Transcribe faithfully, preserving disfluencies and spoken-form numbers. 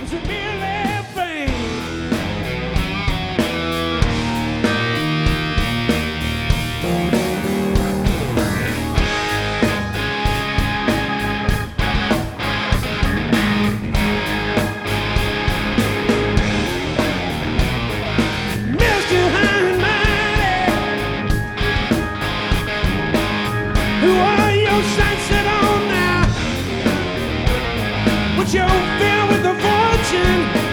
times are merely fame. Mister High and Mighty, who are your sights set on now? But you're filled with the fortune